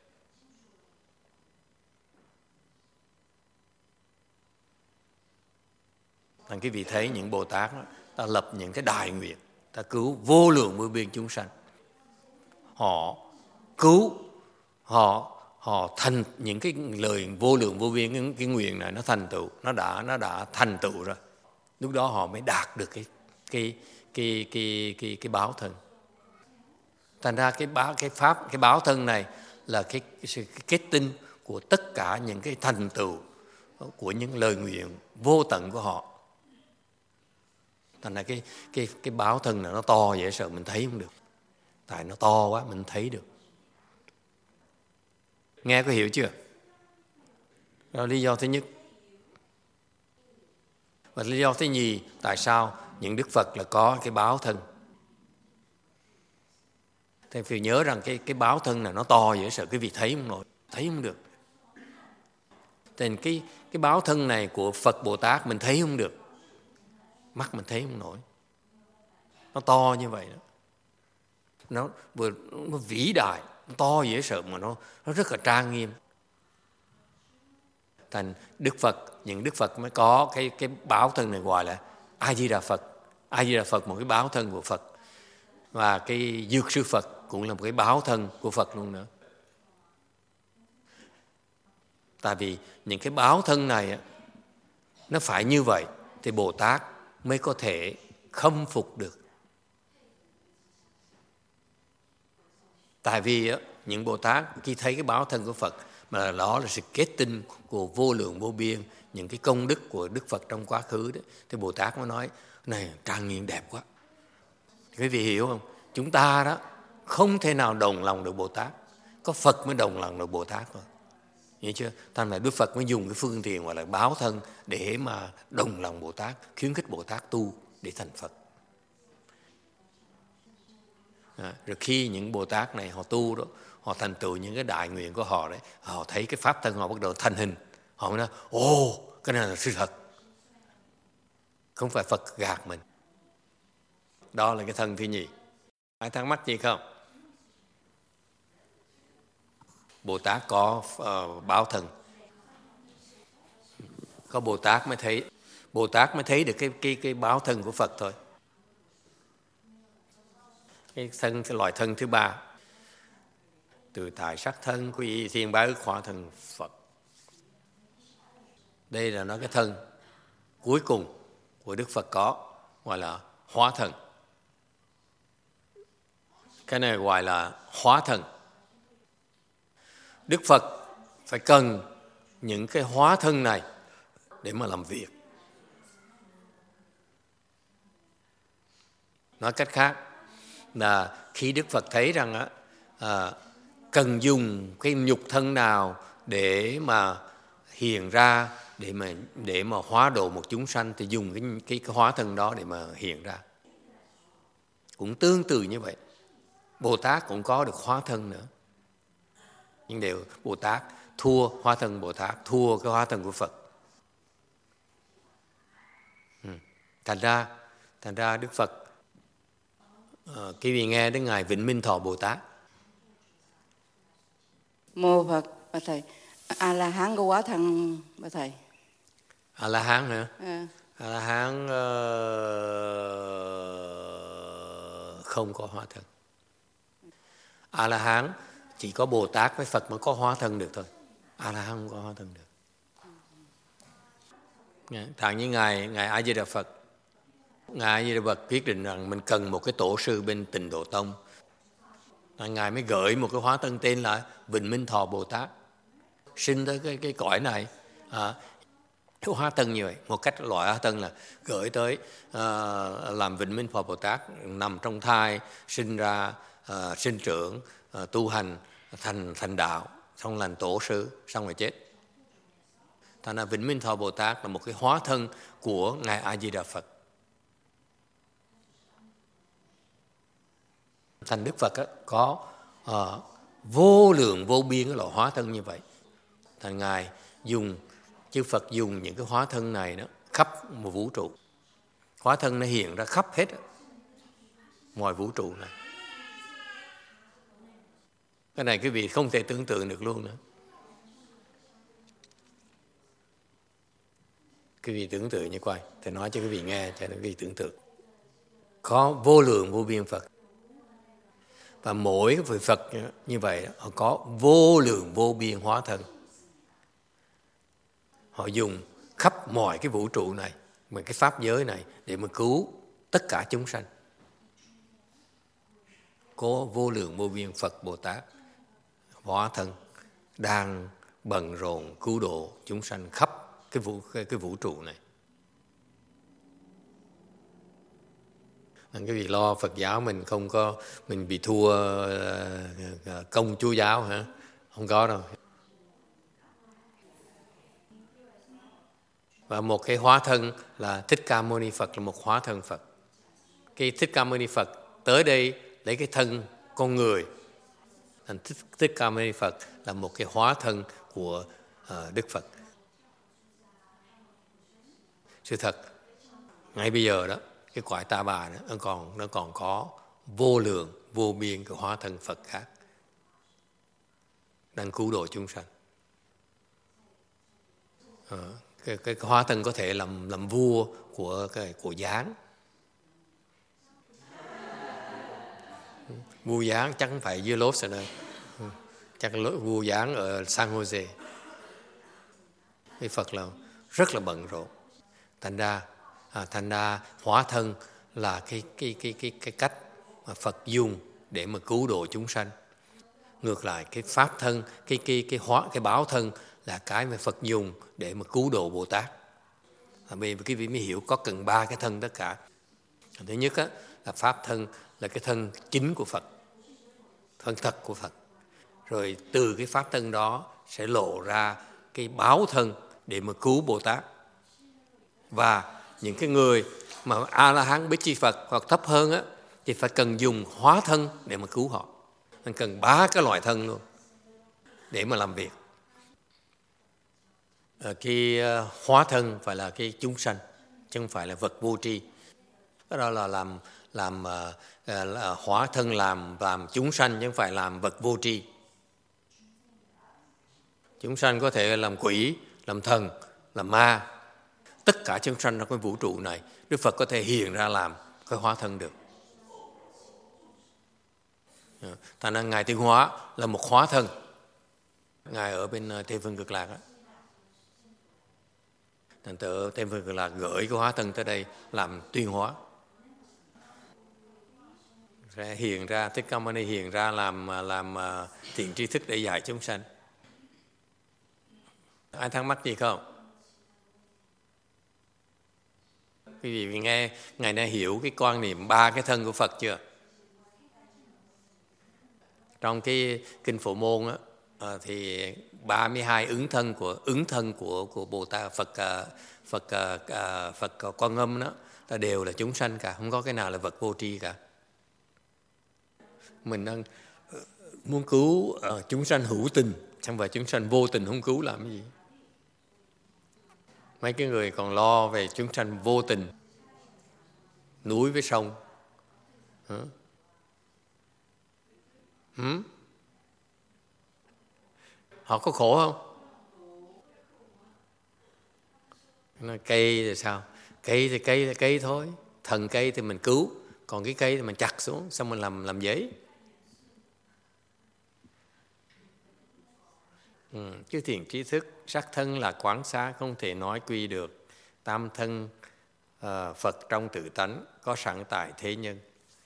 Thành quý vị thấy những Bồ Tát đó, ta lập những cái đại nguyện, ta cứu vô lượng vô biên chúng sanh. Họ cứu, họ họ thành những cái lời vô lượng vô biên, cái, cái nguyện này nó thành tựu, nó đã nó đã thành tựu rồi. Lúc đó họ mới đạt được cái cái cái cái cái cái báo thân. Thành ra cái báo cái pháp cái báo thân này là cái, cái, cái kết tinh của tất cả những cái thành tựu của những lời nguyện vô tận của họ. Thành ra cái cái cái báo thân này nó to dễ sợ mình thấy không được. Tại nó to quá mình thấy được. Nghe có hiểu chưa? Đó là lý do thứ nhất. Và lý do thứ nhì, tại sao những Đức Phật là có cái báo thân? Thì phải nhớ rằng cái cái báo thân này nó to dễ sợ quý vị thấy không nổi, thấy không được. Thì cái cái báo thân này của Phật Bồ Tát mình thấy không được, mắt mình thấy không nổi. Nó to như vậy đó. Nó vừa nó vĩ đại, nó to dễ sợ mà nó nó rất là trang nghiêm. Thành Đức Phật, những Đức Phật mới có cái cái báo thân này gọi là A Di Đà Phật. A Di Đà Phật một cái báo thân của Phật. Và cái Dược Sư Phật cũng là một cái báo thân của Phật luôn nữa. Tại vì những cái báo thân này nó phải như vậy thì Bồ Tát mới có thể khâm phục được. Tại vì những Bồ Tát khi thấy cái báo thân của Phật mà đó là sự kết tinh của vô lượng vô biên những cái công đức của Đức Phật trong quá khứ đấy, thì Bồ Tát mới nói này trang nghiêm đẹp quá. Quý vị hiểu không? Chúng ta đó không thể nào đồng lòng được Bồ Tát, có Phật mới đồng lòng được Bồ Tát thôi. Hiểu chưa? Thành là Đức Phật mới dùng cái phương tiện gọi là báo thân để mà đồng lòng Bồ Tát, khuyến khích Bồ Tát tu để thành Phật. À, rồi khi những Bồ Tát này họ tu đó, họ thành tựu những cái đại nguyện của họ đấy, họ thấy cái pháp thân họ bắt đầu thành hình, họ mới nói ồ cái này là sự thật, không phải Phật gạt mình. Đó là cái thân thứ nhì. Ai thắc mắc gì không? Bồ Tát có uh, báo thân, có Bồ Tát mới thấy, Bồ Tát mới thấy được cái cái cái báo thân của Phật thôi. Cái thân, cái loại thân thứ ba, từ tại sắc thân quý vị thiên bá ức hóa thân Phật. Đây là nó cái thân cuối cùng của Đức Phật có, gọi là hóa thân. Cái này gọi là hóa thân. Đức Phật phải cần những cái hóa thân này để mà làm việc. Nói cách khác là khi Đức Phật thấy rằng á, à, cần dùng cái nhục thân nào để mà hiện ra, để mà để mà hóa độ một chúng sanh, thì dùng cái, cái cái hóa thân đó để mà hiện ra. Cũng tương tự như vậy, Bồ Tát cũng có được hóa thân nữa, nhưng đều Bồ Tát thua hóa thân Bồ Tát, thua cái hóa thân của Phật. Ừ. Thành ra, thành ra Đức Phật, uh, quý vị nghe đến Ngài Vĩnh Minh Thọ Bồ Tát. Mô Phật, bà thầy. A La Hán có hóa thân bà thầy? A La Hán hả? À. A La Hán uh, không có hóa thân. A La Hán chỉ có Bồ Tát với Phật mới có hóa thân được thôi. A La Hán không có hóa thân được. Thẳng như ngài ngài A Di Đà Phật, ngài A Di Đà Phật quyết định rằng mình cần một cái tổ sư bên Tịnh Độ Tông, ngài mới gửi một cái hóa thân tên là Vĩnh Minh Thọ Bồ Tát sinh tới cái cái cõi này. À, cái hóa thân như vậy, một cách loại hóa thân là gửi tới à, làm Vĩnh Minh Thọ Bồ Tát, nằm trong thai, sinh ra, à, sinh trưởng, à, tu hành thành thành đạo, xong làm tổ sư, xong rồi chết. Thành ra Vĩnh Minh Thọ Bồ Tát là một cái hóa thân của ngài A Di Đà Phật. Thành Đức Phật có uh, vô lượng vô biên cái loại hóa thân như vậy. Thành ngài dùng, chư Phật dùng những cái hóa thân này đó khắp một vũ trụ. Hóa thân nó hiện ra khắp hết mọi vũ trụ này. Cái này quý vị không thể tưởng tượng được luôn nữa. Quý vị tưởng tượng như quay, thì nói cho quý vị nghe cho quý vị tưởng tượng. Có vô lượng vô biên Phật. Và mỗi cái vị Phật như vậy họ có vô lượng vô biên hóa thân. Họ dùng khắp mọi cái vũ trụ này, mọi cái pháp giới này để mà cứu tất cả chúng sanh. Có vô lượng vô biên Phật Bồ Tát hóa thân đang bận rộn cứu độ chúng sanh khắp cái vũ cái, cái vũ trụ này. Cái việc lo Phật giáo mình không có, mình bị thua uh, công Chúa giáo hả? Không có đâu. Và một cái hóa thân là Thích Ca Mâu Ni Phật là một hóa thân Phật. Cái Thích Ca Mâu Ni Phật tới đây lấy cái thân con người. Thành Thích, Thích Ca Mâu Ni Phật là một cái hóa thân của uh, Đức Phật. Sự thật, ngay bây giờ đó, cái cõi Ta Bà đó, nó còn, nó còn có vô lượng, vô biên cái hóa thân Phật khác đang cứu độ chúng sanh. À, cái, cái, cái hóa thân có thể làm làm vua của cái của Giáng. Vua Giáng chắc không phải dưới Los ở đây, chắc là vua Giáng ở San Jose. Cái Phật là rất là bận rộn. Thành ra, à, thành ra hóa thân là cái cái cái cái cái cách mà Phật dùng để mà cứu độ chúng sanh. Ngược lại cái pháp thân, cái cái cái hóa cái báo thân là cái mà Phật dùng để mà cứu độ Bồ Tát. À, bây giờ quý vị mới hiểu có cần ba cái thân tất cả. Thứ nhất á, là pháp thân là cái thân chính của Phật, thân thật của Phật. Rồi từ cái pháp thân đó sẽ lộ ra cái báo thân để mà cứu Bồ Tát. Và những cái người mà A-la-hán Bích Chi Phật hoặc thấp hơn á, thì phải cần dùng hóa thân để mà cứu họ. Mình cần ba cái loại thân luôn để mà làm việc. À, cái hóa thân phải là cái chúng sanh, chứ không phải là vật vô tri. Cái đó là làm làm uh, là hóa thân làm làm chúng sanh, chứ không phải làm vật vô tri. Chúng sanh có thể làm quỷ, làm thần, làm ma. Tất cả chúng sanh trong cái vũ trụ này, Đức Phật có thể hiện ra làm cái hóa thân được. Thành ra Ngài Tiên Hóa là một hóa thân. Ngài ở bên Tây Phương Cực Lạc đó. thành tựu Tây Phương Cực Lạc gửi cái hóa thân tới đây làm tuyên hóa, sẽ hiện ra, Thích Ca Mâu Ni hiện ra làm làm thiện tri thức để dạy chúng sanh. Ai thắc mắc gì không? Quý vị nghe ngày nay hiểu cái quan niệm ba cái thân của Phật chưa? Trong cái kinh Phổ Môn á, thì ba mươi hai ứng thân của ứng thân của của Bồ Tát Phật Phật Phật, Phật Quan Âm đó là đều là chúng sanh cả, không có cái nào là vật vô tri cả. Mình đang muốn cứu uh, chúng sanh hữu tình, xong rồi chúng sanh vô tình không cứu làm cái gì? Mấy cái người còn lo về chúng sanh vô tình, núi với sông. Hả? Hử? Họ có khổ không? Nói cây thì sao? Cây thì cây là cây thôi. Thần cây thì mình cứu, còn cái cây thì mình chặt xuống, xong mình làm làm giấy. Ừ, chứ thiện trí thức, sắc thân là quán xá, không thể nói quy được. Tam thân uh, Phật trong tự tánh, có sẵn tại thế nhân.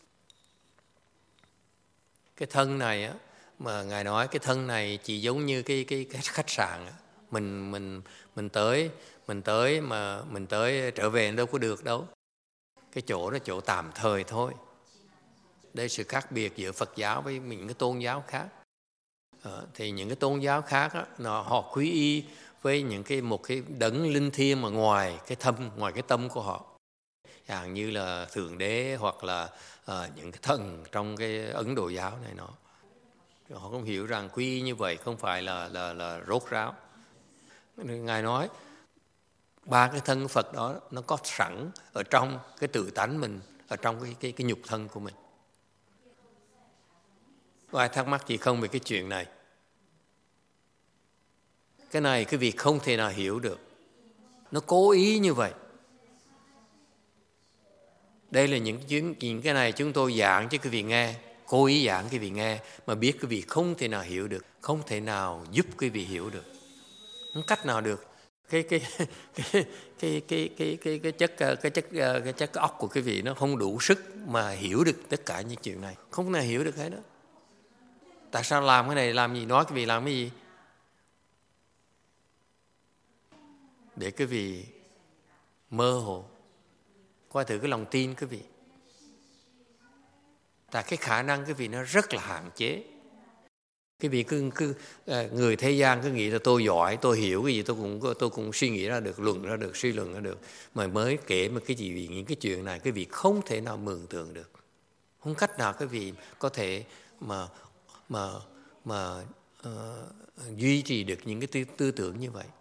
Cái thân này á, mà Ngài nói cái thân này chỉ giống như cái cái, cái khách sạn á. Mình mình mình tới mình tới mà mình tới trở về đâu có được đâu. Cái chỗ đó chỗ tạm thời thôi. Đây sự khác biệt giữa Phật giáo với những cái tôn giáo khác. Ờ, thì những cái tôn giáo khác á, nó, họ quý y với những cái một cái đấng linh thiêng mà ngoài cái tâm, ngoài cái tâm của họ, chẳng như là Thượng Đế hoặc là uh, những cái thần trong cái Ấn Độ giáo này nọ. Họ không hiểu rằng quý y như vậy không phải là là là rốt ráo. Ngài nói ba cái thân Phật đó nó có sẵn ở trong cái tự tánh mình, ở trong cái cái cái nhục thân của mình. Có ai thắc mắc gì không về cái chuyện này? Cái này cái việc không thể nào hiểu được. Nó cố ý như vậy. Đây là những, những, những cái này chúng tôi giảng cho quý vị nghe, cố ý giảng quý vị nghe, mà biết quý vị không thể nào hiểu được, không thể nào giúp quý vị hiểu được. Không cách nào được. Cái cái cái cái cái cái cái cái chất cái chất cái chất óc của quý vị nó không đủ sức mà hiểu được tất cả những chuyện này, không nào hiểu được hết đó. Tại sao làm cái này, làm gì, nói quý vị làm cái gì? Để quý vị mơ hồ. Coi thử cái lòng tin quý vị. Tại cái khả năng quý vị nó rất là hạn chế. Quý vị cứ, cứ người thế gian cứ nghĩ là tôi giỏi, tôi hiểu cái gì tôi cũng tôi cũng suy nghĩ ra được, luận ra được, suy luận ra được. Mà mới kể một cái gì, những cái chuyện này quý vị không thể nào mường tượng được. Không cách nào quý vị có thể mà mà mà uh, duy trì được những cái tư, tư tưởng như vậy.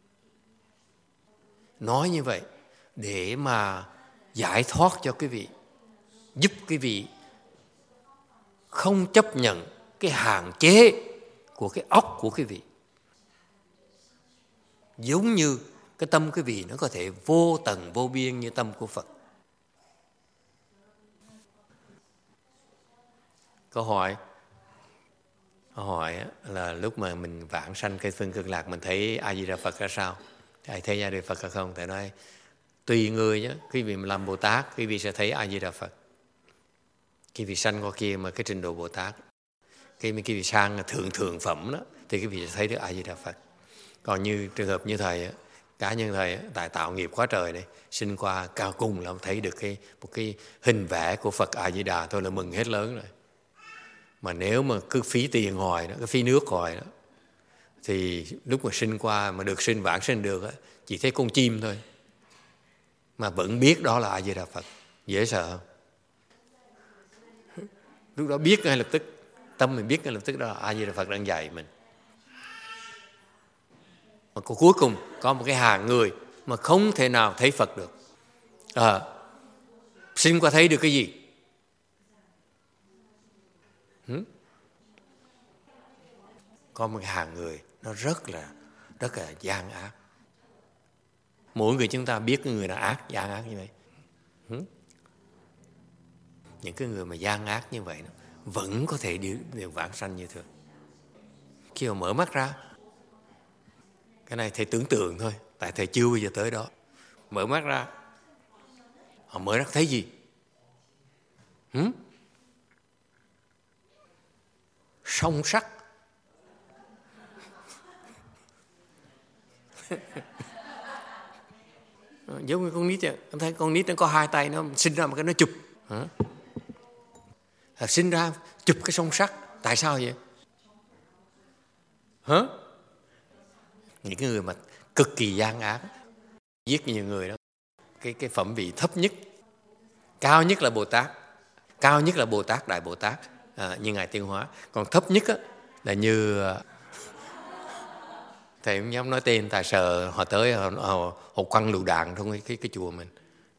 Nói như vậy để mà giải thoát cho quý vị, giúp quý vị không chấp nhận cái hạn chế của cái óc của quý vị. Giống như cái tâm quý vị nó có thể vô tận vô biên như tâm của Phật. Câu hỏi Câu hỏi là lúc mà mình vãng sanh Tây Phương Cực Lạc, mình thấy A Di Đà Phật ra sao? Thầy thấy A Di Đà Phật hay không? Thầy nói tùy người nhé. Quý vị làm Bồ Tát, quý vị sẽ thấy A Di Đà Phật. Quý vị sanh qua kia mà cái trình độ Bồ Tát, khi mà quý vị sang thượng thượng phẩm đó, thì quý vị sẽ thấy được A Di Đà Phật. Còn như trường hợp như thầy, cá nhân thầy tại tạo nghiệp quá trời này, sinh qua cao cùng là thấy được cái một cái hình vẽ của Phật A Di Đà thôi là mừng hết lớn rồi. Mà nếu mà cứ phí tiền hoài đó, cái phí nước hoài đó, thì lúc mà sinh qua mà được sinh vãng sinh được á, chỉ thấy con chim thôi mà vẫn biết đó là A Di Đà Phật. Dễ sợ không? Lúc đó biết ngay lập tức, tâm mình biết ngay lập tức đó là A Di Đà Phật đang dạy mình. Mà cuối cùng có một cái hàng người mà không thể nào thấy Phật được. À, sinh qua thấy được cái gì? Hmm? Có một cái hàng người nó rất là rất là gian ác. Mỗi người chúng ta biết cái người nào ác, gian ác như vậy. Hmm? Những cái người mà gian ác như vậy vẫn có thể điều, điều vãng sanh như thường. Khi mà mở mắt ra, cái này thầy tưởng tượng thôi, tại thầy chưa bao giờ tới đó. Mở mắt ra, họ mở mắt thấy gì? Hử? Song sắt. Giống như con nít vậy. Em thấy con nít nó có hai tay, nó sinh ra một cái nó chụp. Hả? À, sinh ra chụp cái song sắt. Tại sao vậy? Hả? Những cái người mà cực kỳ gian ác, giết nhiều người đó. Cái, cái phẩm vị thấp nhất, cao nhất là Bồ Tát. Cao nhất là Bồ Tát, Đại Bồ Tát, à, như Ngài Tiên Hóa. Còn thấp nhất á, là như... Thầy không dám nói tên, tại sợ họ tới họ, họ, họ quăng lựu đạn trong cái, cái, cái chùa mình.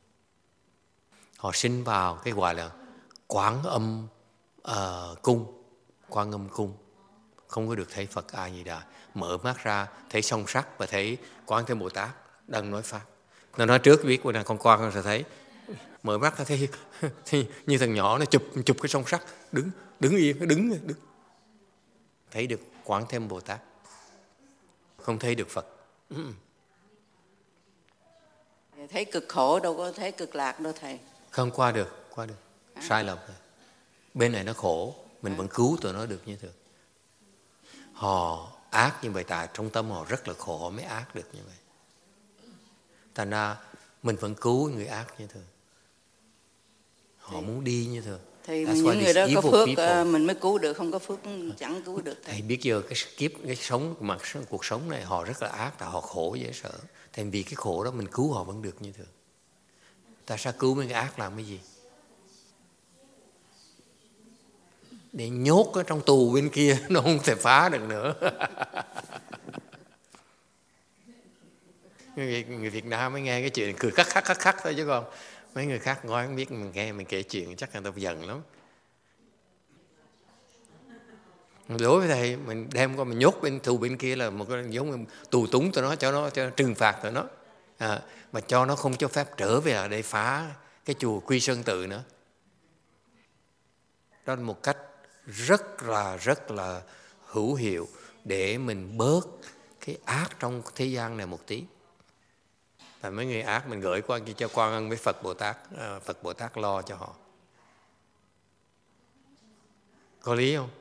Họ sinh vào cái gọi là Quán Âm uh, cung, Quán Âm cung, không có được thấy Phật A Di Đà. Mở mắt ra thấy song sắt và thấy Quán Thế Bồ Tát đang nói pháp. Nó nói trước biết của nàng con quan rồi thấy. Mở mắt ra thấy thì như thằng nhỏ nó chụp chụp cái song sắt, đứng đứng yên, nó đứng đứng. Thấy được Quán Thế Bồ Tát, không thấy được Phật. Thấy cực khổ đâu có thấy cực lạc đâu thầy. Không qua được, qua được. À. Sai lầm rồi. Bên này nó khổ, mình à. vẫn cứu tụi nó được như thường. Họ ác như vậy tại trong tâm họ rất là khổ, họ mới ác được như vậy. Thành ra mình vẫn cứu người ác như thường. Họ thầy, muốn đi như thường. Thì những người đó có phước people. Mình mới cứu được, không có phước chẳng cứu được. Thầy, thầy biết giờ cái kiếp, cái sống, mặt cuộc sống này họ rất là ác, tại họ khổ dễ sợ. Tại vì cái khổ đó mình cứu họ vẫn được như thường. Tại sao cứu mấy cái ác làm cái gì? Để nhốt ở trong tù bên kia, nó không thể phá được nữa. Người, người Việt Nam mới nghe cái chuyện cười khắc khắc khắc khắc thôi chứ còn mấy người khác ngồi không biết, mình nghe mình kể chuyện chắc người ta giận lắm. Đối với thầy, mình đem qua mình nhốt bên tù bên kia là một cái giống tù túng tụi nó, cho nó cho trừng phạt tụi nó, à, mà cho nó không cho phép trở về để phá cái chùa Quy Sơn Tự nữa. Đó là một cách rất là rất là hữu hiệu để mình bớt cái ác trong thế gian này một tí. Tại mấy người ác mình gửi qua cho Quan Ân với Phật Bồ Tát, Phật Bồ Tát lo cho họ. Có lý không?